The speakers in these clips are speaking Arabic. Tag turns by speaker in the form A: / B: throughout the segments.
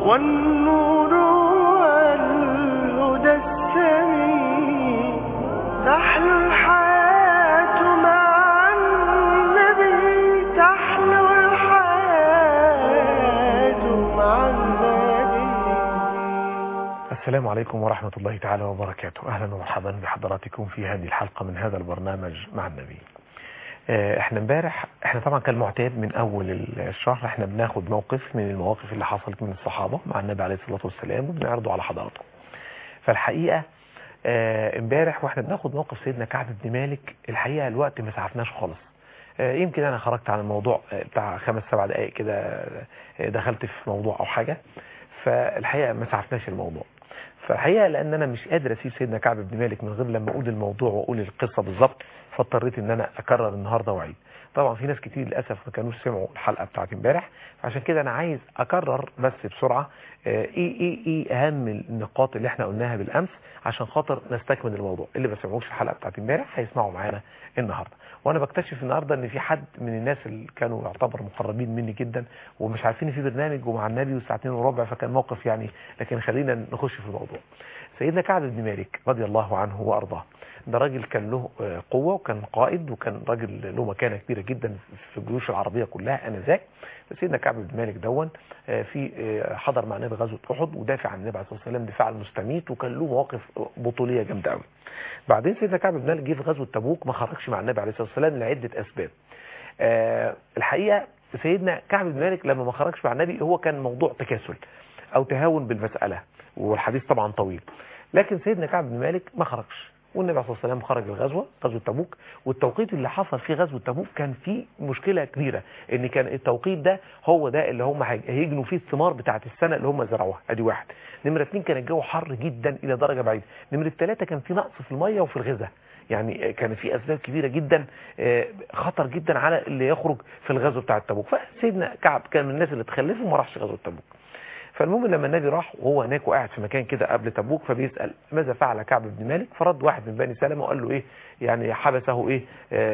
A: والنور والهدى السمين، تحلو الحياة مع النبي، تحلو الحياة مع النبي.
B: السلام عليكم ورحمة الله تعالى وبركاته. أهلا ومرحبا بحضراتكم في هذه الحلقة من هذا البرنامج مع النبي. احنا امبارح طبعا كالمعتاد من اول الشهر احنا بناخد موقف من المواقف اللي حصلت من الصحابة مع النبي عليه الصلاة والسلام وبنعرضه على حضراتكم. فالحقيقة امبارح واحنا بناخد موقف سيدنا كعب بن مالك، الحقيقة الوقت ما سعفناش خالص. يمكن انا خرجت عن الموضوع بتاع 5-7 دقائق كده، دخلت في موضوع او حاجة، فالحقيقة ما سعفناش الموضوع. فالحقيقة لان انا مش قادر اسيب سيدنا كعب بن مالك من غير لما اقول الموضوع واقول القصة بالظبط، فاضطريت ان انا اكرر النهاردة واعيد. طبعا في ناس كتير للاسف ما كانوش سمعوا الحلقة بتاعت امبارح، فعشان كده انا عايز اكرر بس بسرعة ايه اهم النقاط اللي احنا قلناها بالامس عشان خاطر نستكمل الموضوع. اللي ما سمعوش الحلقة بتاعت امبارح هيسمعوا معانا النهاردة. وانا بكتشف النهاردة ان في حد من الناس اللي كانوا يعتبر مقربين مني جدا ومش عارفين في برنامج ومع النبي والساعتين وربع، فكان موقف يعني، لكن خلينا نخش في الموضوع. سيدنا كعب بن مالك رضي الله عنه وارضاه، ده راجل كان له قوة وكان قائد وكان راجل له مكانة كبيرة جدا في الجيوش العربية كلها انذاك. سيدنا كعب بن مالك دون في حضر مع النبي غزوة أحد ودافع عن النبي عليه الصلاة والسلام دفاع المستميت، وكان له مواقف بطولية جامدة قوي. بعدين سيدنا كعب بن مالك جه في غزوة تبوك، ما خرجش مع النبي عليه الصلاة والسلام لعدة أسباب. الحقيقة سيدنا كعب بن مالك لما ما خرجش مع النبي هو كان موضوع تكاسل أو تهاون بالمسألة، والحديث طبعا طويل. لكن سيدنا كعب بن مالك ما خرجش، والنبي عليه الصلاة والسلام خرج الغزوة، غزوة تبوك. والتوقيت اللي حصل فيه غزوة تبوك كان فيه مشكلة كبيرة، ان كان التوقيت ده هو ده اللي هم هيجنوا فيه الثمار بتاعت السنة اللي هم زرعوها. ادي واحد. نمرة 2 كان الجو حر جدا الى درجة بعيدة. نمرة 3 كان في نقص في المية وفي الغذاء، يعني كان في اسباب كبيرة جدا خطر جدا على اللي يخرج في الغزوة بتاعت تبوك. فسيدنا كعب كان من الناس اللي اتخلفوا وما راحش غزوة تبوك. فالمهم لما النبي راح وهو هناك وقاعد في مكان كده قبل تبوك، فبيسأل ماذا فعل كعب بن مالك؟ فرد واحد من بني سلمة وقال له ايه يعني حبسه ايه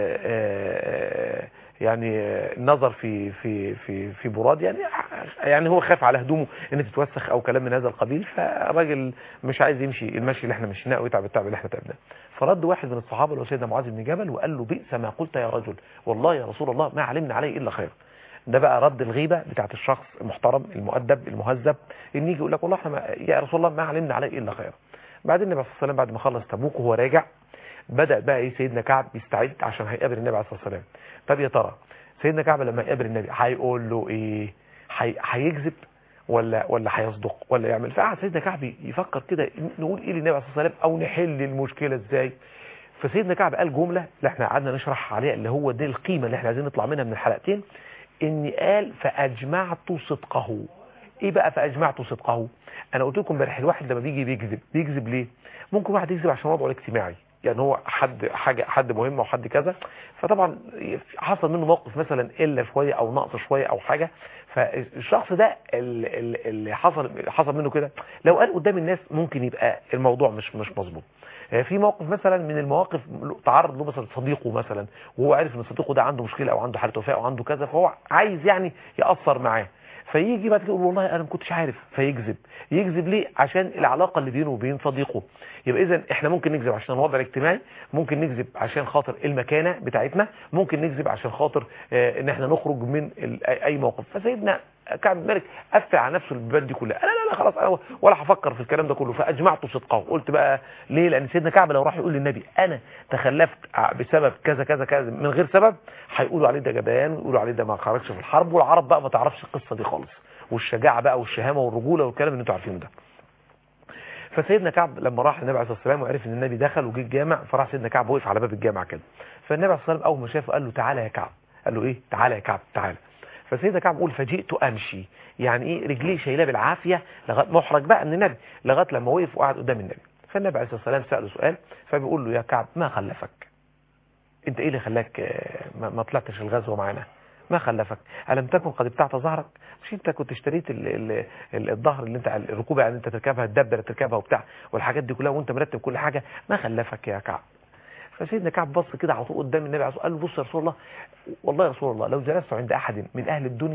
B: يعني نظر في براد، يعني هو خاف على هدومه ان تتوسخ او كلام من هذا القبيل، فالراجل مش عايز يمشي المشي اللي احنا مشيناه ويتعب التعب اللي احنا تعبناه. فرد واحد من الصحابه اللي هو سيدنا معاذ بن جبل وقال له بئس ما قلت يا رجل، والله يا رسول الله ما علمنا عليه الا خير. ده بقى رد الغيبة بتاعت الشخص المحترم المؤدب المهذب، ان يجي يقول لك والله احنا يا رسول الله ما علمنا عليه الا خير. بعدين النبي صلى الله عليه وسلم بعد ما خلص تبوك وهو راجع بدأ بقى ايه سيدنا كعب يستعد عشان هيقابل النبي عليه الصلاة والسلام. طب يا ترى سيدنا كعب لما يقابل النبي هيقول له ايه؟ هيكذب ولا هيصدق ولا يعمل؟ فقعد سيدنا كعب يفكر كده نقول ايه للنبي عليه الصلاة والسلام او نحل المشكلة ازاي. فسيدنا كعب قال جملة اللي احنا قعدنا نشرح عليها، اللي هو دي القيمة اللي احنا عايزين نطلع منها من الحلقتين، اني قال فاجمعت صدقه. ايه بقى فاجمعت صدقه؟ انا قلت لكم امبارح الواحد لما بيجي بيكذب ليه؟ ممكن واحد يكذب عشان وضعه الاجتماعي، يعني هو حد مهم وحد كذا، فطبعا حصل منه موقف مثلا الا شويه او نقص شويه او حاجه، فالشخص ده اللي حصل منه كده لو قال قدام الناس ممكن يبقى الموضوع مش مظبوط. في موقف مثلا من المواقف تعرض له مثلا صديقه مثلا، وهو عارف ان صديقه ده عنده مشكله او عنده حاله وفاه او عنده كذا، فهو عايز يعني يأثر معاه، فيجي بعد كده يقول والله انا ما كنتش عارف، فيكذب. يكذب ليه؟ عشان العلاقه اللي بينه وبين صديقه. يبقى اذا احنا ممكن نكذب عشان الوضع الاجتماعي، ممكن نكذب عشان خاطر المكانه بتاعتنا، ممكن نكذب عشان خاطر ان احنا نخرج من اي موقف. فسيدنا كعب بن مالك قفل على نفسه البلد دي كلها، لا خلاص انا ولا هفكر في الكلام ده كله. فاجمعت صدقه. قلت بقى ليه؟ لان سيدنا كعب لو راح يقول للنبي انا تخلفت بسبب كذا كذا كذا من غير سبب، هيقولوا عليه ده جبان ويقولوا عليه ده ما خرجش في الحرب، والعرب بقى ما تعرفش القصه دي خالص، والشجاعه بقى والشهامه والرجوله والكلام اللي انتوا عارفينه ده. فسيدنا كعب لما راح النبي عليه الصلاه والسلام وعرف ان النبي دخل وجه الجامع، فراح سيدنا كعب وقف على باب الجامع كده. فالنبي عليه الصلاه والسلام اول ما شافه قال له تعالى يا كعب. قال له ايه؟ تعالى يا كعب تعالى. فسيدنا كعب يقول فجئت امشي، يعني ايه رجليه شايلاه بالعافيه لغايه محرج بقى من النبي، لغايه لما وقف وقعد قدام النبي. فالنبي عليه الصلاه والسلام ساله سؤال، فبيقول له يا كعب ما خلفك؟ انت ايه اللي خلاك ما طلعتش الغزوه معانا؟ ما خلفك؟ ألم تكن قد ابتعت ظهرك؟ مش انت كنت اشتريت الظهر اللي انت الركوبه يعني انت تركبها، الدبه اللي تركبها وبتاع والحاجات دي كلها وانت مرتب كل حاجه، ما خلفك يا كعب؟ فسيدنا كعب بص كده على طول قدام النبي عليه الصلاه والسلام، قال له بص يا رسول الله، والله يا رسول الله لو جلست عند احد من اهل الدنيا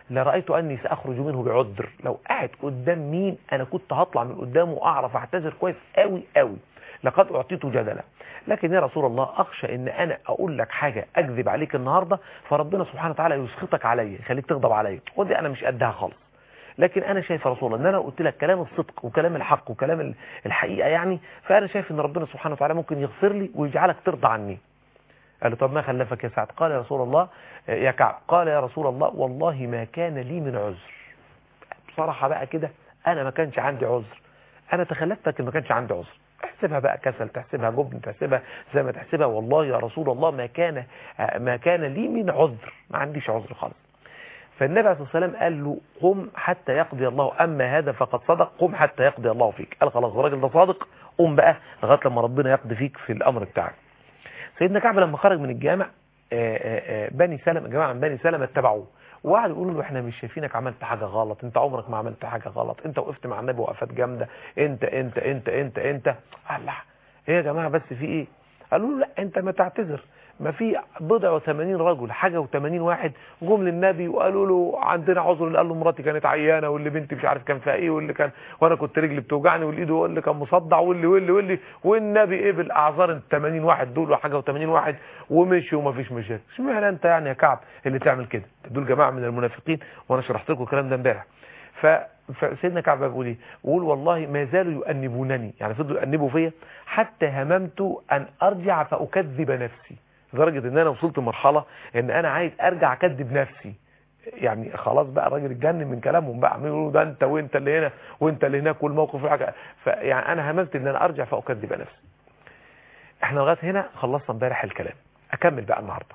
B: لرأيت أني سأخرج منه بعذر. لو قاعد قدام مين أنا كنت هطلع من قدامه وأعرف أعتذر كويس قوي قوي. لقد أعطيت جدلا، لكن يا رسول الله أخشى إن أنا أقول لك حاجة أكذب عليك النهاردة فربنا سبحانه وتعالى يسخطك عليا، يخليك تغضب عليا، ودي أنا مش قدها خالص. لكن أنا شايف يا رسول الله إن أنا قلت لك كلام الصدق وكلام الحق وكلام الحقيقة يعني، فأنا شايف إن ربنا سبحانه وتعالى ممكن يغفر لي ويجعلك ترضى عني. قال له طب ما خلفك يا سعد؟ قال يا رسول الله يا كعب، قال يا رسول الله والله ما كان لي من عذر. بصراحة بقى كده أنا ما كانش عندي عذر، أنا تخلفت لكن ما كانش عندي عذر. احسبها بقى كسل، تحسبها جبن، تحسبها زي ما تحسبها، والله يا رسول الله ما كان لي من عذر، ما عنديش عذر خالص. فالنبي عليه الصلاة والسلام قال له قم حتى يقضي الله، أما هذا فقد صدق، قم حتى يقضي الله فيك. قال خلاص الراجل ده صادق، قم بقى لغاية لما ربنا يقضي فيك في الأمر بتاعك. سيدنا كعب لما خرج من الجامع بني سلمة، جماعة من بني سلمة اتبعوه وقعدوا يقولوا له احنا مش شايفينك عملت حاجة غلط، انت عمرك ما عملت حاجة غلط، انت وقفت مع النبي وقفات جامدة، انت انت انت انت انت الله ايه يا جماعة بس في ايه؟ قالوا له لا انت ما تعتذر، ما في بضع و80 رجل حاجة و80 واحد جم للنبي وقالوا له عندنا عذر، اللي قال له مراتي كانت عيانة، واللي بنتي مش عارف كان فيها ايه، واللي كان وانا كنت رجلي بتوجعني، والايد واللي كان مصدع، واللي والنبي قبل اعذار ال 80 واحد دول وحاجة و80 واحد ومشي وما فيش مشاكل. اشمعنى انت يعني يا كعب اللي تعمل كده؟ دول جماعة من المنافقين وانا شرحت لكم الكلام ده امبارح. فسيدنا كعب بيقول ايه؟ بيقول والله ما زالوا يؤنبونني، يعني فضلوا يؤنبوا فيا حتى هممت ان ارجع فاكذب نفسي، لدرجه ان انا وصلت لمرحله ان انا عايز ارجع اكذب نفسي. يعني خلاص بقى الراجل اتجنن من كلامهم بقى، عمالين يقولوا ده انت وانت اللي هنا وانت اللي هناك والموقف الحاجه، فيعني انا هممت ان انا ارجع فاكذب نفسي. احنا لغايه هنا خلصنا امبارح الكلام، اكمل بقى النهارده.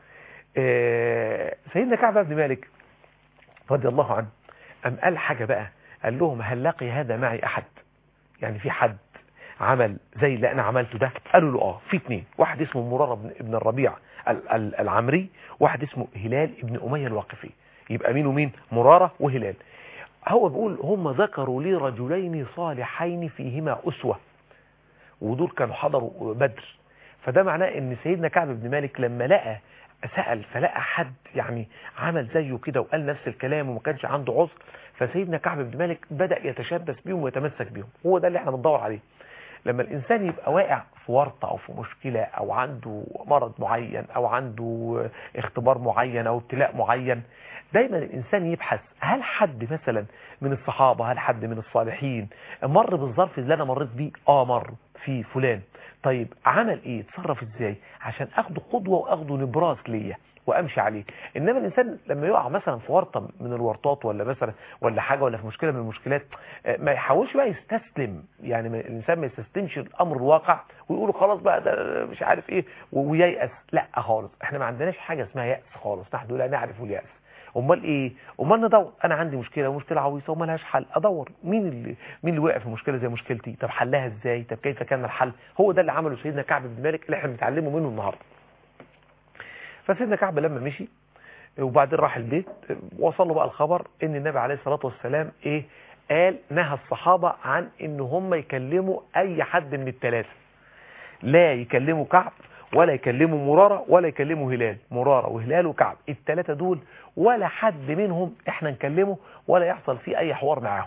B: سيدنا كعب بن مالك رضي الله عنه قال حاجة بقى، قال لهم هل لقي هذا معي أحد؟ يعني في حد عمل زي اللي أنا عملته ده؟ قالوا له في اثنين، واحد اسمه مرارة بن الربيع العمري، واحد اسمه هلال ابن أمية الواقفي. يبقى مين ومين؟ مرارة وهلال. هو بيقول هم ذكروا لي رجلين صالحين فيهما أسوة، ودول كانوا حضروا بدر. فده معناه ان سيدنا كعب بن مالك لما لقى سأل فلقى حد يعني عمل زيه كده وقال نفس الكلام وما كانش عنده عذر، فسيدنا كعب بن مالك بدأ يتشبث بيهم ويتمسك بيهم. هو ده اللي احنا بندور عليه. لما الإنسان يبقى واقع في ورطة أو في مشكلة أو عنده مرض معين أو عنده اختبار معين أو ابتلاء معين، دايما الإنسان يبحث هل حد مثلا من الصحابة، هل حد من الصالحين مر بالظرف اللي أنا مريت بيه؟ مر في فلان. طيب عمل ايه؟ اتصرف ازاي عشان اخده قدوة واخده نبراس ليا وامشي عليه. انما الانسان لما يقع مثلا في ورطة من الورطات ولا مثلا ولا حاجة ولا في مشكلة من المشكلات، ما يحاولش بقى يستسلم. يعني الانسان ما يستسلمش الامر الواقع ويقول خلاص بقى ده مش عارف ايه وييأس. لا خالص، احنا ما عندناش حاجة اسمها يأس خالص، نحن لا نعرف اليأس. امال ايه؟ امال ندور. انا عندي مشكله ومشكله عويصه وما لهاش حل، ادور مين اللي وقع في مشكله زي مشكلتي، طب حلها ازاي، طب كيف كان الحل. هو ده اللي عمله سيدنا كعب بن مالك اللي احنا بنتعلمه منه النهارده. فسيدنا كعب لما مشي وبعدين راح البيت، وصل له بقى الخبر ان النبي عليه الصلاه والسلام قال نهى الصحابه عن ان هم يكلموا اي حد من الثلاثه، لا يكلموا كعب ولا يكلموا مرارة ولا يكلموا هلال. مرارة وهلال وكعب الثلاثة دول ولا حد منهم احنا نكلمه ولا يحصل فيه اي حوار معاهم.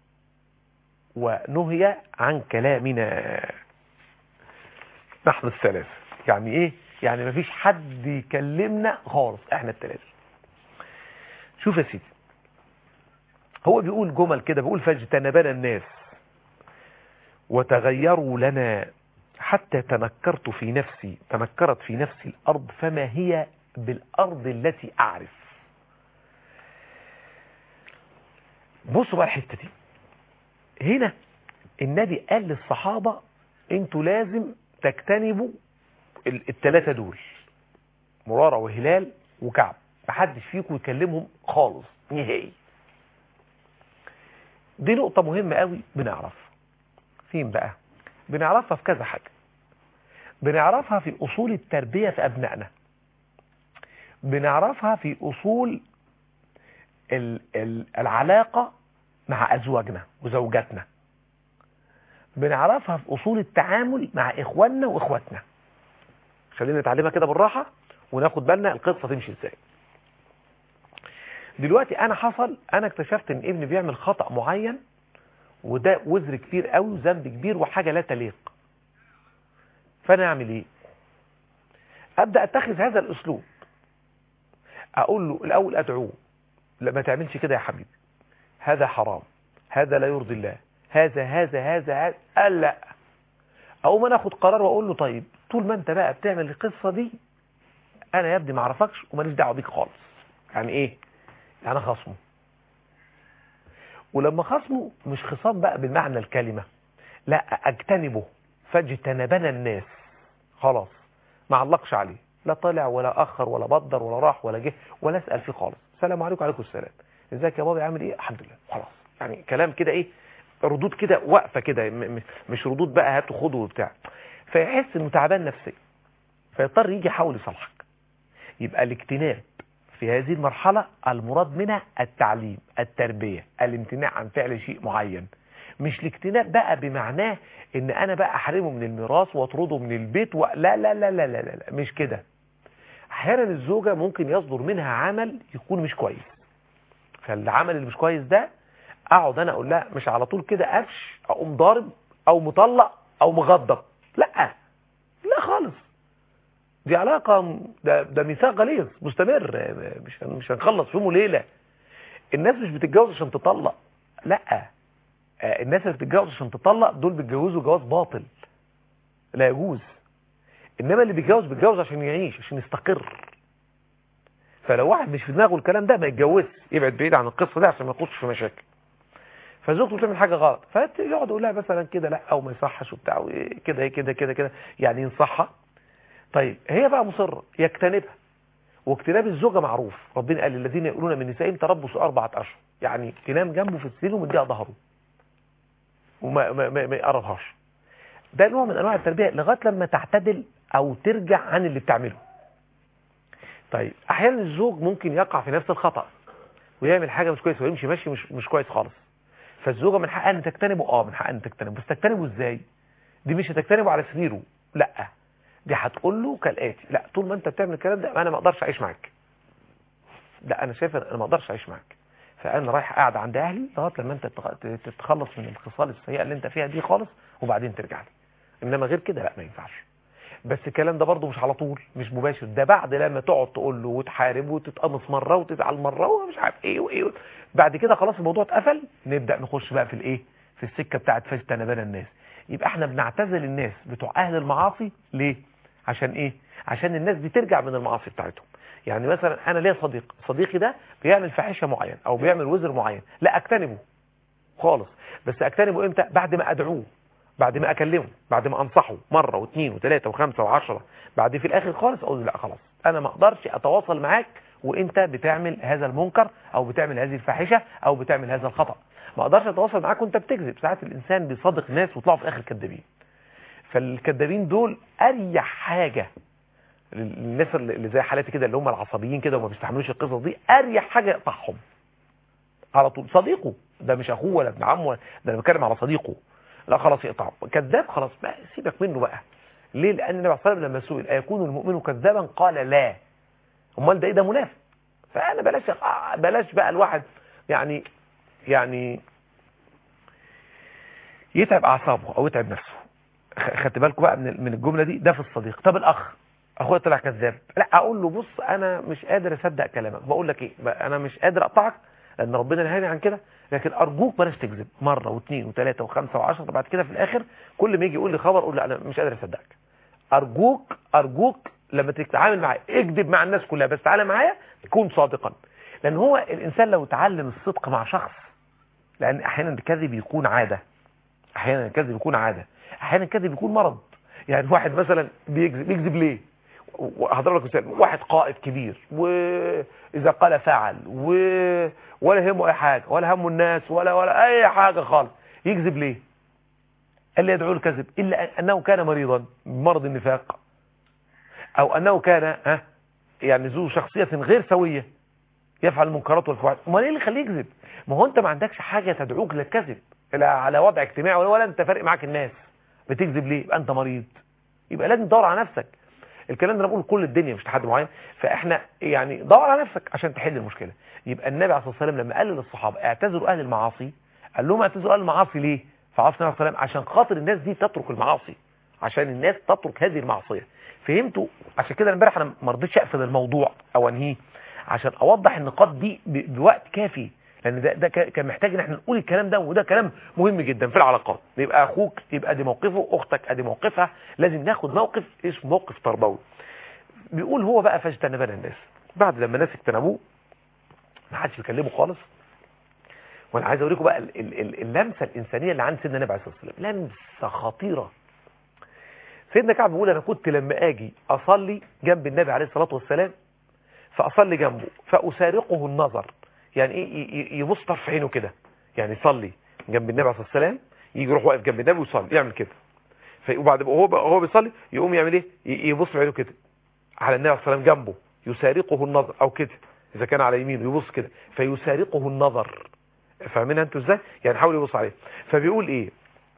B: ونهي عن كلامنا نحن الثلاثة. يعني ايه؟ يعني مفيش حد يكلمنا خالص احنا الثلاثة. شوف يا سيدي، هو بيقول جمل كده، بيقول فاجتنبنا الناس وتغيروا لنا حتى تنكرت تنكرت في نفسي الأرض فما هي بالأرض التي أعرف. بصوا بقى الحتة دي، هنا النبي قال للصحابة انتوا لازم تجتنبوا الثلاثة دول، مرارة وهلال وكعب، محدش فيكم يكلمهم خالص نهائي. دي نقطة مهمة قوي بنعرفها. فين بقى؟ بنعرفها في كذا حاجة. بنعرفها في أصول التربية في أبنائنا، بنعرفها في أصول العلاقة مع أزواجنا وزوجاتنا، بنعرفها في أصول التعامل مع إخواننا وإخواتنا. خلينا نتعلمها كده بالراحة وناخد بالنا القصة تمشي إزاي. دلوقتي انا اكتشفت ان ابني بيعمل خطأ معين، وده وزر كبير قوي وذنب كبير وحاجة لا تليق. فانا اعمل ايه؟ ابدأ اتخذ هذا الاسلوب، اقول له الاول، ادعوه، لا ما تعملش كده يا حبيبي، هذا حرام، هذا لا يرضي الله، هذا قال لا. اقوم انا اخد قرار واقول له طيب طول ما انت بقى بتعمل القصة دي انا يا ابني ما اعرفكش وماليش دعوه بيك خالص. يعني ايه؟ يعني خصمه. ولما خصمه مش خصام بقى بالمعنى الكلمة، لا، اجتنبه، فاجتنبنا الناس، خلاص ما علقش عليه، لا طلع ولا اخر ولا بدر ولا راح ولا جه ولا اسال فيه خالص. السلام عليكم. وعليكم السلام، ازيك يا بابا، عامل ايه؟ الحمد لله. خلاص. يعني كلام كده ايه، ردود كده واقفه كده، مش ردود بقى هات وخد وبتاع. فيحس انه تعبان نفسيا، فيضطر يجي يحاول يصلحك. يبقى الاجتناب في هذه المرحلة المراد منها التعليم، التربية، الامتناع عن فعل شيء معين. مش الاجتناب بقى بمعناه ان انا بقى احرمه من الميراث واطرده من البيت لا لا لا لا لا لا، مش كده. احيانا الزوجة ممكن يصدر منها عمل يكون مش كويس، فالعمل اللي مش كويس ده اقعد انا اقول لها مش على طول كده قفش اقوم ضارب او مطلق او مغضب، لا لا خالص. دي علاقة، ده ميثاق غليظ مستمر، مش هنخلص يوم وليلة. الناس مش بتتجوز عشان تطلق، لا، الناس اللي بتتجوز عشان تطلق دول بيتجوزوا جواز باطل لا يجوز. انما اللي بيتجوز عشان يعيش، عشان يستقر. فلو واحد مش في دماغه الكلام ده ما يتجوزش، يبعد بعيد عن القصة دي عشان ما يخش في مشاكل. فزوجته بتعمل حاجة غلط فيقعد يقول لها مثلا كده لا او ما يصحش وبتاع كده كده كده كده، يعني ينصحها. طيب هي بقى مصرة يجتنبها. واجتناب الزوجة معروف، ربنا قال الذين يقولون من نسائهم تربصوا 4 أشهر، يعني تنام جنبه في السرير ومديها ظهره وما يقربهاش. ده نوع من انواع التربية لغاية لما تعتدل او ترجع عن اللي بتعمله. طيب احيانا الزوج ممكن يقع في نفس الخطأ ويعمل حاجة مش كويسة ويمشي ماشي مش كويس خالص. فالزوجة من حقها ان تجتنبه، من حقها ان تجتنبه، بس تجتنبه ازاي؟ دي مش هتجتنبه على سريره، لا، دي هتقول له كالآتي: لا طول ما انت بتعمل الكلام ده انا ما اقدرش اعيش معاك، لا انا شايف انا ما اقدرش اعيش معاك، فانا رايح قاعد عند اهلي لغايه لما انت تتخلص من الخصال السيئه اللي انت فيها دي خالص وبعدين ترجع لي. انما غير كده لا، ما ينفعش. بس الكلام ده برضه مش على طول، مش مباشر، ده بعد لما تقعد تقول له وتحارب وتتقمص مره وتزعل مره ومش عارف ايه وايه، بعد كده خلاص الموضوع اتقفل، نبدا نخش بقى في الايه، في السكه بتاعت فاجتنبنا الناس. يبقى احنا بنعتزل الناس بتوع اهل المعاصي ليه؟ عشان ايه؟ عشان الناس دي ترجع من المعاصي بتاعتهم. يعني مثلا انا ليا صديقي ده بيعمل فاحشه معين او بيعمل وزر معين، لا اجتنبه خالص. بس اجتنبه امتى؟ بعد ما ادعوه، بعد ما اكلمه، بعد ما انصحه مره واثنين وثلاثه وخمسه وعشرة، بعد في الاخر خالص اقول له لا خلاص انا ما اقدرش اتواصل معاك وانت بتعمل هذا المنكر او بتعمل هذه الفاحشه او بتعمل هذا الخطا. ما اقدرش اتواصل معاك وانت بتكذب. ساعات الانسان بيصادق ناس ويطلعوا في الاخر كذابين. فالكذابين دول اريح حاجه الناس اللي زي حالاتي كده اللي هم العصبيين كده وما بيستحملوش القصص دي، اريح حاجه يقطعهم على طول. صديقه ده مش اخوه ولا ابن عمه، ده انا بتكلم على صديقه، لا خلاص يقطعه. كذاب خلاص بقى سيبك منه بقى. ليه؟ لان النبي صلى الله عليه وسلم لما سئل ايكون المؤمن كذابا قال لا. امال ده ايه؟ ده منافق. فانا بلاش بقى الواحد يعني يتعب اعصابه او يتعب نفسه. خدت بالكم بقى من الجمله دي؟ ده في الصديق. طب الاخ، اخويا طلع كذاب، لا اقول له بص انا مش قادر اصدق كلامك، بقول لك ايه، انا مش قادر اقطعك لان ربنا نهاني عن كده، لكن ارجوك بلاش تكذب مره واثنين وثلاثه وخمسه وعشرة. بعد كده في الاخر كل ما يجي يقول لي خبر اقول له انا مش قادر اصدقك. ارجوك لما تتعامل معايا اكذب مع الناس كلها، بس تعالى معايا كون صادقا. لان هو الانسان لو تعلم الصدق مع شخص، لان احيانا الكذب يكون عاده، احيانا الكذب يكون عاده، احيانا الكذب يكون مرض. يعني واحد مثلا بيكذب ليه؟ هضرب لك مثال: واحد قائد كبير واذا قال فعل ولا يهمه اي حاجه ولا همه الناس ولا اي حاجه خالص، يكذب ليه؟ اللي يدعو الكذب الا انه كان مريضا بمرض النفاق، او انه كان يعني ذو شخصيه غير سويه يفعل المنكرات والفواحش. امال ايه اللي يخليه يكذب؟ ما هو انت ما عندكش حاجه تدعوك للكذب على وضع اجتماعي ولا انت فارق معاك الناس، بتكذب ليه؟ يبقى انت مريض، يبقى لازم تدور على نفسك. الكلام ده انا بقول كل الدنيا مش لحد معين. فاحنا يعني دور على نفسك عشان تحل المشكله. يبقى النبي عليه الصلاه والسلام لما قال للصحابه اعتذروا اهل المعاصي، قال لهم اعتذروا اهل المعاصي ليه؟ فعرف النبي عليه الصلاه والسلام عشان خاطر الناس دي تترك المعاصي، عشان الناس تترك هذه المعصيه. فهمتوا؟ عشان كده امبارح انا ما رضيتش اقفل الموضوع او انهيه، عشان اوضح النقاط دي بوقت كافي، لان ده كان محتاج ان احنا نقول الكلام ده، وده كلام مهم جدا في العلاقات. يبقى اخوك يبقى دي موقفه، اختك ادي موقفها، لازم ناخد موقف اسمه موقف تربوي. بيقول هو بقى فاجتنبنا الناس، بعد لما الناس اجتنبوه ما حدش بيكلمه خالص. وانا عايز اوريكم بقى اللمسه الانسانيه اللي عند سيدنا النبي عليه الصلاه والسلام، لمسه خطيره. سيدنا كعب بيقول انا كنت لما اجي اصلي جنب النبي عليه الصلاه والسلام، فاصلي جنبه فاسارقه النظر، يعني ايه؟ يبص طرف عينه كده، يعني يصلي جنب النبي عليه الصلاه والسلام، يجي يروح واقف جنب النبي ويصلي، يعمل كده. وبعد هو بيصلي يقوم يعمل ايه؟ يبص بعينه كده على النبي عليه الصلاه والسلام جنبه، يسارقه النظر، او كده اذا كان على يمينه يبص كده فيسارقه النظر. فاهمين انتوا ازاي؟ يعني حاول يبص عليه. فبيقول ايه؟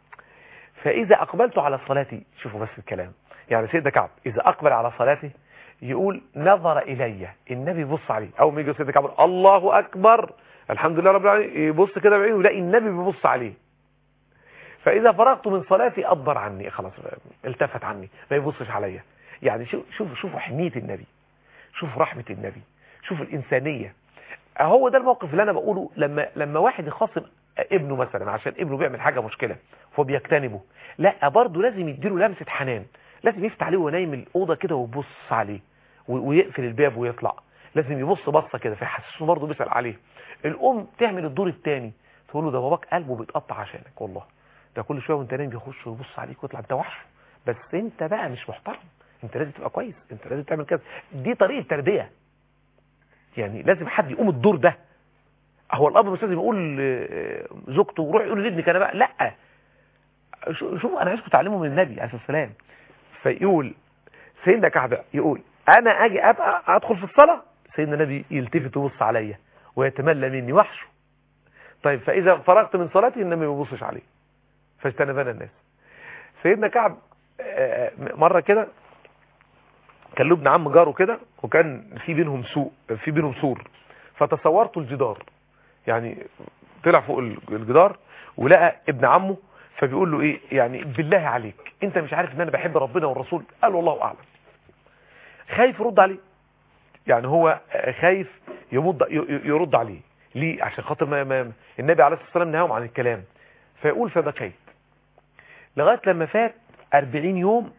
B: فاذا اقبلت على صلاتي، شوفوا بس الكلام، يعني سيدنا كعب اذا اقبل على صلاته يقول نظر الي، النبي يبص عليه. اول ما يجي سيدنا كعب الله اكبر الحمد لله رب العالمين، يبص كده بعينه يلاقي النبي بيبص عليه. فاذا فرغت من صلاتي ادبر عني، خلاص التفت عني ما يبصش عليا. يعني شوفوا حنيه النبي، شوفوا رحمه النبي، شوفوا الانسانيه. هو ده الموقف اللي انا بقوله لما واحد يخاصم ابنه مثلا عشان ابنه بيعمل حاجه مشكله فبيجتنبه، لا برضه لازم يديله لمسه حنان، لازم يفتح عليه ونايم الاوضه كده ويبص عليه ويقفل الباب ويطلع، لازم يبص بصه كده فيحسسه برضه بيسال عليه. الام تعمل الدور الثاني، تقول له ده باباك قلبه بيتقطع عشانك، والله ده كل شويه وانت نايم بيخش ويبص عليك ويطلع، انت وحش، بس انت بقى مش محترم، انت لازم تبقى كويس، انت لازم تعمل كذا. دي طريقه تربيه، يعني لازم حد يقوم الدور ده. هو الاب مش لازم يقول زوجته وروح يقول لابنك انا بقى، لا. شوفوا انا عايزكم تعلموا من النبي عليه الصلاه والسلام. فيقول سيدنا كعب يقول انا اجي ابقى ادخل في الصلاه، سيدنا النبي يلتفت ويبص عليا ويتملى مني وحشه. طيب فاذا فرغت من صلاتي النبي ما بيبصش عليه. فاجتنبنا الناس. سيدنا كعب مره كده كان له ابن عم جاره كده، وكان في بينهم سور، فتصورت الجدار، يعني طلع فوق الجدار ولقى ابن عمه، فبيقول له ايه يعني بالله عليك انت مش عارف ان انا بحب ربنا والرسول؟ قال له الله اعلم. خايف يرد عليه، يعني هو خايف يرد عليه ليه؟ عشان خاطر ما النبي عليه الصلاه والسلام نهاهم عن الكلام. فيقول فبكيت لغايه لما فات 40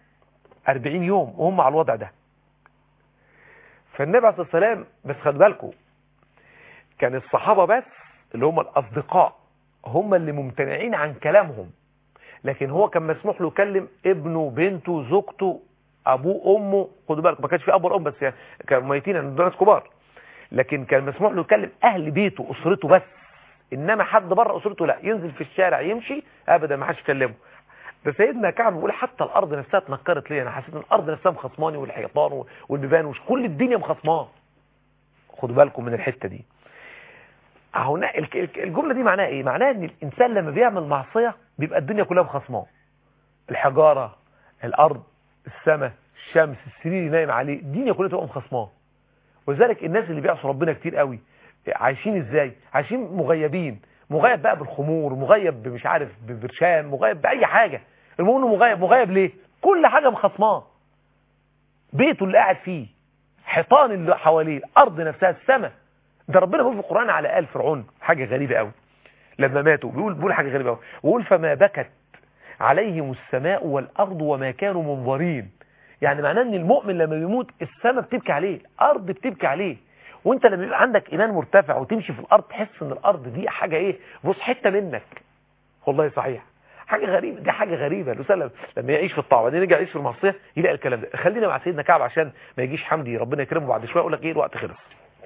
B: يوم وهم على الوضع ده. فالنبي عليه الصلاه والسلام، بس خد بالكم كان الصحابه بس اللي هم الاصدقاء هم اللي ممتنعين عن كلامهم، لكن هو كان مسموح له يكلم ابنه، بنته، زوجته، ابوه، امه. خدوا بالكم ما كانش في اب ولا ام، بس يعني كانوا ميتين، عندنا ناس كبار، لكن كان مسموح له يكلم اهل بيته اسرته بس، انما حد بره اسرته لا، ينزل في الشارع يمشي ابدا ما حدش يكلمه. ده سيدنا كعب بيقول حتى الارض نفسها اتنكرت لي، انا حسيت ان الارض نفسها مخصماني والحيطان والبيبان وكل الدنيا مخصماه. خدوا بالكم من الحته دي. اهو الجمله دي معناها ايه؟ معناها ان الانسان لما بيعمل معصيه بيبقى الدنيا كلها مخصماه، الحجاره، الارض، السماء، الشمس، السرير اللي نايم عليه، الدنيا كلها تبقى مخصماه. ولذلك الناس اللي بيعصوا ربنا كتير قوي عايشين ازاي؟ عايشين مغيبين، مغيب بقى بالخمور، مغيب مش عارف ببرشام، مغيب باي حاجه، المهم انه مغيب ليه؟ كل حاجه مخصماه، بيته اللي قاعد فيه، حيطان اللي حواليه، الارض نفسها، السماء. ده ربنا بيقول في القران على آل فرعون حاجه غريبه قوي لما ماتوا، بيقول حاجه غريبه قوي، بيقول فما بكت عليهم السماء والارض وما كانوا منظرين. يعني معناه ان المؤمن لما بيموت السماء بتبكي عليه، الارض بتبكي عليه. وانت لما يبقى عندك ايمان مرتفع وتمشي في الارض تحس ان الارض دي حاجه ايه، بص حته منك. والله صحيح حاجه غريبه، دي حاجه غريبه. الانسان لما يعيش في الطاعه وبعدين يرجع يعيش في المعصيه يلاقي الكلام ده. خلينا مع سيدنا كعب عشان ما يجيش حمدي ربنا يكرمه بعد شويه يقول لك ايه الوقت خلص.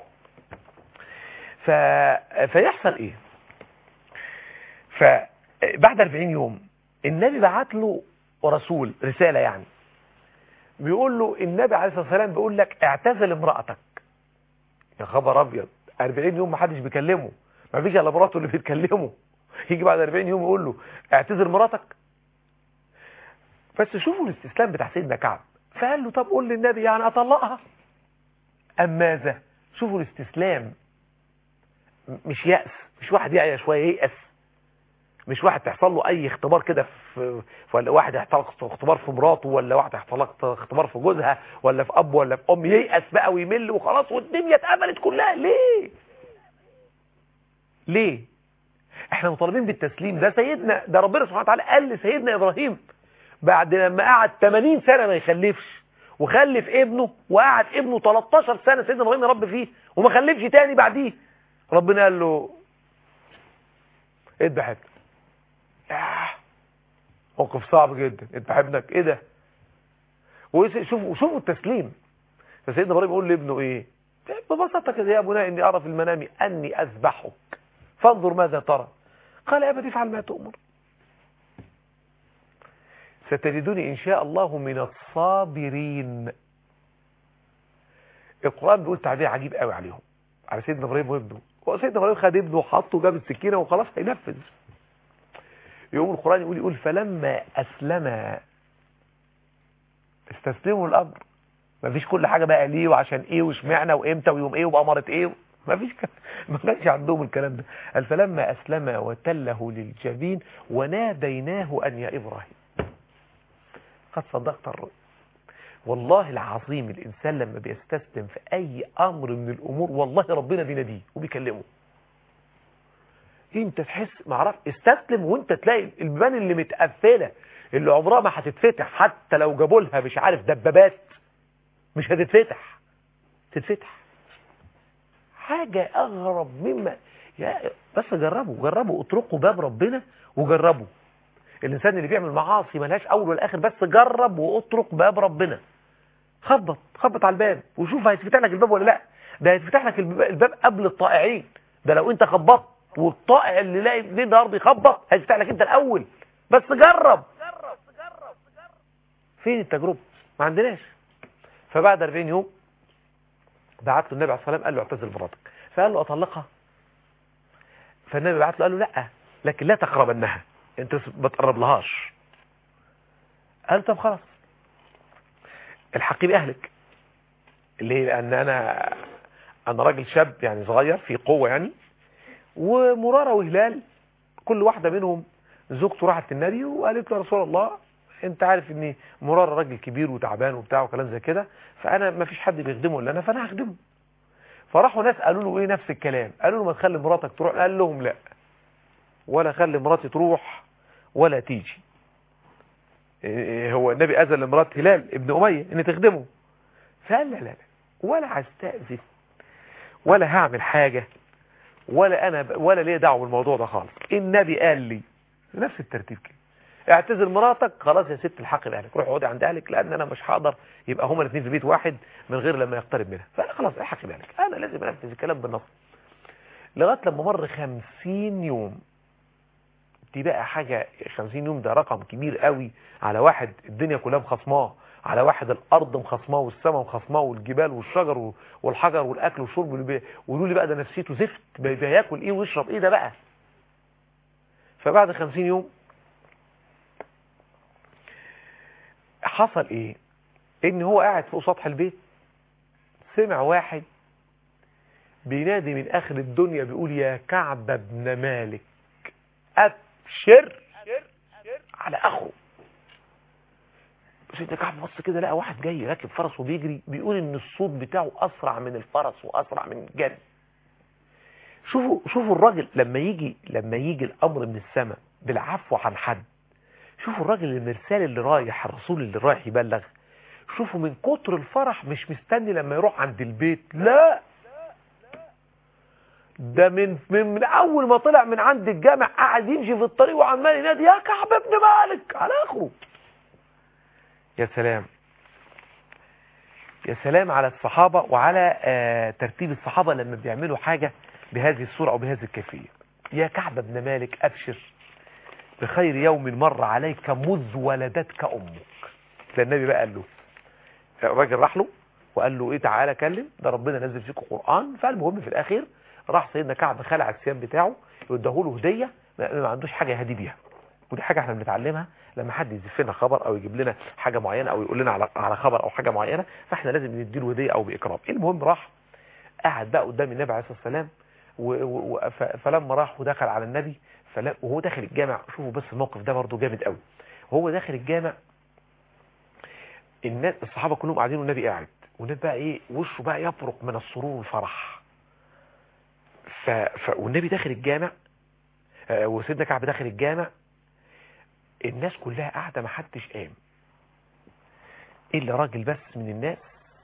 B: فيحصل ايه؟ فبعد 40 يوم النبي بعت له رسول رساله، يعني بيقول له النبي عليه الصلاه والسلام بيقول لك اعتزل امرأتك. يا خبر ابيض، 40 يوم ما حدش بيكلمه، ما فيش الا مراته اللي بيتكلمه، يجي بعد 40 يوم يقول له اعتذر مراتك. بس شوفوا الاستسلام بتاع سيدنا كعب، فقال له طب قول للنبي يعني اطلقها ام ماذا؟ شوفوا الاستسلام، مش يأس، مش واحد يعيا شويه ييأس، مش واحد تحصل له اي اختبار كده ولا واحد يحصل له اختبار في مراته، ولا واحد يحصل له اختبار في جوزها، ولا في اب ولا في ام، ييأس بقى ويمل وخلاص والدنيا اتقفلت كلها. ليه احنا مطالبين بالتسليم؟ ده ربنا سبحانه وتعالى قال لسيدنا ابراهيم بعد لما قعد 80 سنه ما يخلفش وخلف ابنه، وقعد ابنه 13 سنه سيدنا ابراهيم يربي فيه وما خلفش تاني بعديه، ربنا قال له اذبح ابنك. موقف صعب جدا، اذبح ابنك، ايه ده؟ وشوفوا التسليم. فسيدنا ابراهيم يقول لابنه ايه؟ ببساطه كده، يا بني اني ارى في المنام اني اذبحك فانظر ماذا ترى. قال يا ابت افعل ما تؤمر ستجدني ان شاء الله من الصابرين. القرآن بيقول تعبير عجيب قوي عليهم، على سيدنا ابراهيم وابنه. سيدنا ابراهيم خد ابنه وحطه جاب السكينه وخلاص هينفذ. يقوم القرآن يقول فلما أسلم استسلموا الأمر. مفيش كل حاجة بقى ليه وعشان ايه واشمعنى وامتى ويوم ايه وبأمرة ايه، مفيش ما كانش عندهم الكلام ده. قال فلما أسلم وتله للجبين وناديناه أن يا إبراهيم قد صدقت الرؤيا. والله العظيم الإنسان لما بيستسلم في أي أمر من الأمور والله ربنا بيناديه وبيكلمه. انت تحس معرف استسلم وانت تلاقي البيبان اللي متقفله اللي عمرها ما هتتفتح، حتى لو جابوا لها مش عارف دبابات مش هتتفتح، تتفتح. حاجه اغرب مما بس جربوا اطرقوا باب ربنا وجربوا. الانسان اللي بيعمل معاصي ملهاش اول ولا اخر، بس جرب واطرق باب ربنا. خبط على الباب وشوف هيتفتح لك الباب ولا لا. ده هيتفتح لك الباب قبل الطائعين. ده لو انت خبطت والطائع اللي لاقي ليه النهارده يخبط هيفتح لك انت الاول، بس جرب. فين التجربه؟ ما عندناش. فبعد 40 يوم بعت له النبي عليه الصلاه والسلام قال له اعتزل مراتك، فقال له اطلقها. فالنبي بعت له قال له لا لكن لا تقربنها، انت ما تقربلهاش. قال طب خلاص الحقي باهلك، اللي هي لان انا راجل شاب يعني صغير في قوه يعني، ومرارة وهلال كل واحدة منهم زوجته راحت النبي وقالت له يا رسول الله انت عارف ان مرارة راجل كبير وتعبان وبتاع وكلام زي كده، فانا ما فيش حد بيخدمه الا انا، فانا هخدمه. فراحوا ناس قالوا له ايه نفس الكلام، قالوا له ما تخلي مراتك تروح، قال لهم لا ولا خلي مراتي تروح ولا تيجي. هو النبي اذن لمرات هلال ابن اميه ان تخدمه، فقال لا ولا هستأذن ولا هعمل حاجه ولا ليه دعوه بالموضوع ده خالص. النبي قال لي نفس الترتيب كده اعتزل مراتك، خلاص يا ست الحق باهلك، روح اقعدي عند اهلك لان انا مش هقدر يبقى هما الاثنين في بيت واحد من غير لما يقترب منها، فانا خلاص الحق باهلك، انا لازم انفذ الكلام بالنص. لغايه لما مر 50 يوم. دي بقى حاجه، 50 يوم ده رقم كبير قوي على واحد الدنيا كلها مخصماه، على واحد الارض مخصماه والسماء مخصماه والجبال والشجر والحجر والاكل والشرب، ويقولوا لي بقى ده نفسيته زفت، بياكل ايه ويشرب ايه ده بقى. فبعد 50 يوم حصل ايه؟ ان هو قاعد فوق سطح البيت سمع واحد بينادي من اخر الدنيا بيقول يا كعب بن مالك ابشر على اخره. سيدنا كعب بص كده لقى واحد جاي راكب فرس وبيجري، بيقول ان الصوت بتاعه اسرع من الفرس واسرع من الجري. شوفوا الراجل لما يجي الامر من السماء بالعفو عن حد، شوفوا الراجل المرسال اللي رايح، الرسول اللي رايح يبلغ، شوفوا من كتر الفرح مش مستني لما يروح عند البيت، لا ده من اول ما طلع من عند الجامع قاعد يمشي في الطريق وعمال ينادي يا كعب بن مالك على اخره. يا سلام يا سلام على الصحابة وعلى ترتيب الصحابة لما بيعملوا حاجة بهذه الصورة أو بهذه الكيفية. يا كعب بن مالك أبشر بخير يوم مر عليك مذ ولدتك أمك. ده النبي بقى قال له، الراجل راح له وقال له إيه تعالى كلم، ده ربنا نزل فيك قرآن. فالمهم في الآخر راح سيدنا كعب خلع الثياب بتاعه يوديه له هدية، ما عندوش حاجة يهدي بيها. ودي حاجة احنا بنتعلمها لما حد يزف لنا خبر او يجيب لنا حاجة معينة او يقول لنا على خبر او حاجة معينة، فاحنا لازم نديله هدية او باكرام. المهم راح قعد بقى قدام النبي عليه الصلاة والسلام فلما راح ودخل على النبي وهو داخل الجامع، شوفوا بس الموقف ده برضو جامد قوي. وهو داخل الجامع الناس الصحابة كلهم قاعدين والنبي قاعد، والنبي بقى ايه وشه بقى يبرق من السرور والفرح. والنبي داخل الجامع وسيدنا كعب داخل الجامع، الناس كلها قاعدة ما حدش قام الا راجل بس من الناس،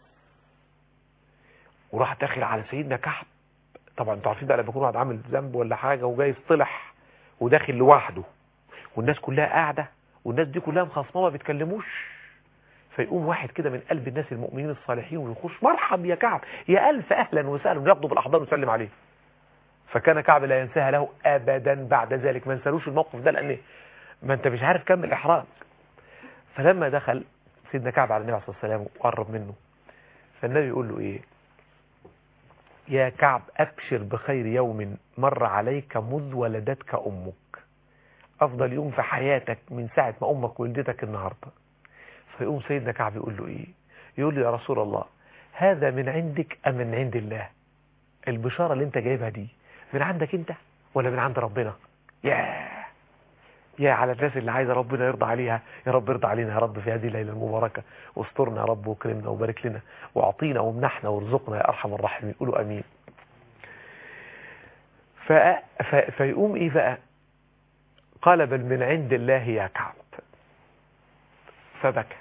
B: وراح داخل على سيدنا كعب. طبعا انتوا عارفين بقى لما يكون واحد عامل ذنب ولا حاجة وجاي يصطلح وداخل لوحده والناس كلها قاعدة والناس دي كلها مخاصمة ما بيتكلموش، فيقوم واحد كده من قلب الناس المؤمنين الصالحين ويخش مرحب يا كعب يا ألف أهلا وسهلا، وياخده بالأحضان ويسلم عليه. فكان كعب لا ينساها له أبدا بعد ذلك، ما نسالوش الموقف ده لأن ما انت مش عارف كم الإحراج. فلما دخل سيدنا كعب على النبي عليه الصلاة والسلام وقرب منه، فالنبي يقول له ايه؟ يا كعب أبشر بخير يوم مر عليك منذ ولدتك أمك، أفضل يوم في حياتك من ساعة ما أمك ولدتك النهاردة. فيقوم سيدنا كعب يقول له إيه؟ يقول له يا رسول الله هذا من عندك أم من عند الله؟ البشارة اللي انت جايبها دي من عندك انت ولا من عند ربنا؟ يا على الناس اللي عايزة ربنا يرضى عليها. يا رب ارضى علينا يا رب في هذه الليلة المباركة، واسترنا يا رب وكرمنا وبارك لنا واعطينا وامنحنا وارزقنا يا أرحم الراحمين. قولوا أمين. فيقوم إيه بقى؟ قال بل من عند الله يا كعب. فبكى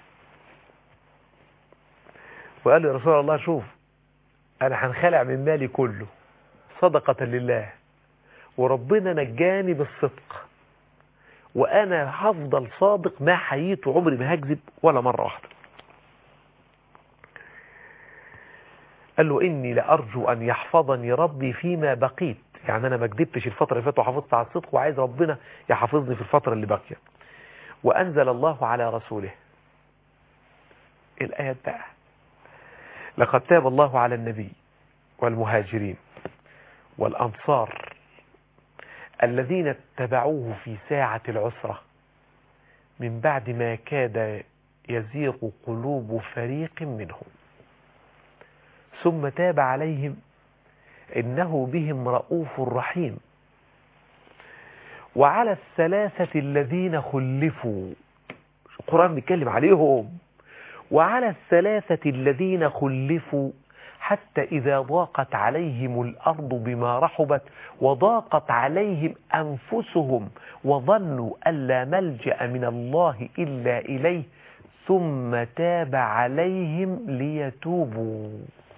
B: وقال له يا رسول الله شوف أنا هنخلع من مالي كله صدقة لله، وربنا نجاني بالصدق، وأنا هفضل صادق ما حييت وعمري ما هكذب ولا مرة واحدة. قال له إني لأرجو أن يحفظني ربي فيما بقيت، يعني أنا ما كذبتش الفترة اللي فاتت وحافظت على الصدق، وعايز ربنا يحفظني في الفترة اللي باقية. وأنزل الله على رسوله الآيات بقى: لقد تاب الله على النبي والمهاجرين والأنصار الذين اتبعوه في ساعة العسرة من بعد ما كاد يزيغ قلوب فريق منهم ثم تاب عليهم إنه بهم رؤوف رحيم. وعلى الثلاثة الذين خلفوا، القرآن بيتكلم عليهم، وعلى الثلاثة الذين خلفوا حتى إذا ضاقت عليهم الأرض بما رحبت وضاقت عليهم أنفسهم وظنوا أن لا ملجأ من الله إلا إليه ثم تاب عليهم ليتوبوا.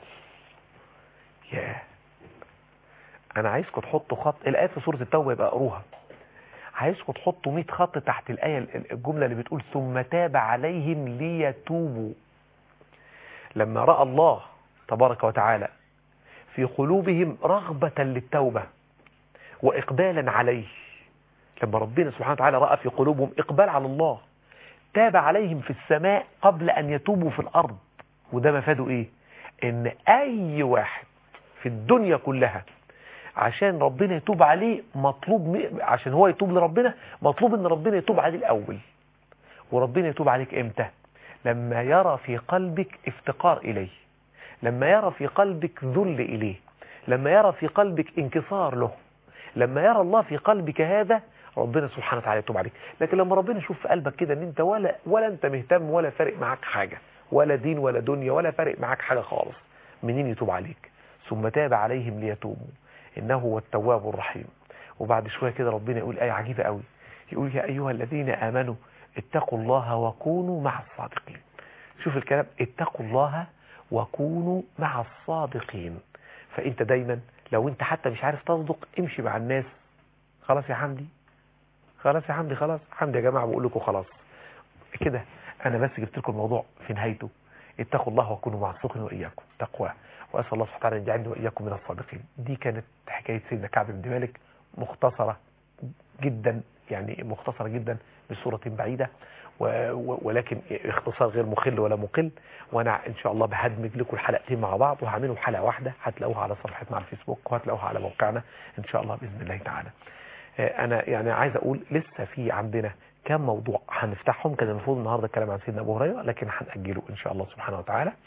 B: أنا عايزكم تحطوا خط، الآيات في سورة التوبة يبقى قروها، عايزكم تحطوا 100 خط تحت الآية الجملة اللي بتقول ثم تاب عليهم ليتوبوا. لما رأى الله تبارك وتعالى في قلوبهم رغبة للتوبة وإقبالا عليه، لما ربنا سبحانه وتعالى رأى في قلوبهم إقبال على الله، تاب عليهم في السماء قبل أن يتوبوا في الأرض. وده مفاده إيه؟ إن أي واحد في الدنيا كلها عشان ربنا يتوب عليه مطلوب، عشان هو يتوب لربنا مطلوب ان ربنا يتوب عليه الأول. وربنا يتوب عليك امتى؟ لما يرى في قلبك افتقار إليه، لما يرى في قلبك ذل إليه، لما يرى في قلبك انكسار له، لما يرى الله في قلبك هذا ربنا سبحانه وتعالى يتوب عليك. لكن لما ربنا يشوف في قلبك كده ان انت ولا انت مهتم ولا فارق معاك حاجة، ولا دين ولا دنيا ولا فارق معاك حاجة خالص، منين يتوب عليك؟ ثم تاب عليهم ليتوبوا إنه هو التواب الرحيم. وبعد شوية كده ربنا يقول آية عجيبة قوي، يقول يا أيها الذين آمنوا اتقوا الله وكونوا مع الصادقين. شوف الكلام، اتقوا الله وكونوا مع الصادقين. فأنت دايما لو أنت حتى مش عارف تصدق امشي مع الناس. خلاص يا حمدي، خلاص يا حمدي، خلاص حمدي يا جماعة بقول لكم خلاص كده، أنا بس جبت لكم الموضوع في نهايته. اتقوا الله وكونوا مع الصادقين وإياكم تقوى، وأسأل الله سبحانه وتعالى أن يجعلني وإياكم من الصادقين. دي كانت حكاية سيدنا كعب بن مالك، مختصرة جدا، يعني مختصرة جدا بصورة بعيدة، ولكن اختصار غير مخل ولا مقل. وأنا إن شاء الله بهدمج لكم الحلقتين مع بعض وهعملهم حلقة واحدة، هتلاقوها على صفحتنا على الفيسبوك وهتلاقوها على موقعنا إن شاء الله بإذن الله تعالى. أنا يعني عايز أقول لسه في عندنا كم موضوع هنفتحهم. كان المفروض النهاردة الكلام عن سيدنا أبو هريرة لكن هنأجله إن شاء الله سبحانه وتعالى.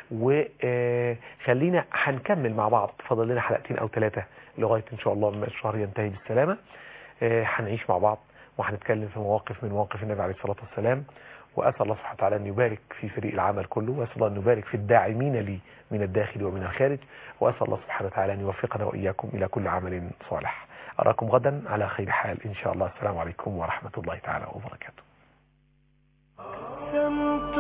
B: وخلينا هنكمل مع بعض، فضل لنا حلقتين أو 3 لغاية إن شاء الله ما الشهر ينتهي بالسلامة. هنعيش مع بعض وهنتكلم في مواقف من مواقف النبي عليه الصلاة والسلام، وأسأل الله سبحانه وتعالى أن يبارك في فريق العمل كله، وأسأل الله أن يبارك في الداعمين لي من الداخل ومن الخارج، وأسأل الله سبحانه وتعالى أن يوفقنا وإياكم إلى كل عمل صالح. أراكم غدا على خير حال إن شاء الله. السلام عليكم ورحمة الله تعالى وبركاته.
A: أقسمت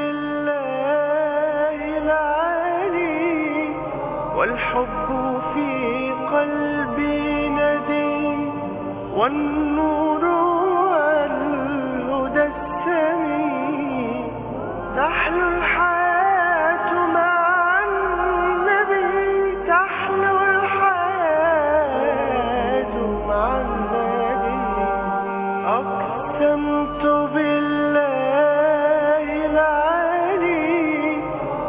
A: بالله العلي والحب في قلبي ندي، والنور والهدى السمي، تحلو الحياة مع النبي، تحلو الحياة مع النبي. أقسمت بالله العلي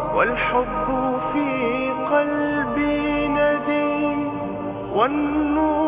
A: والحب في قلبي ندي، والنور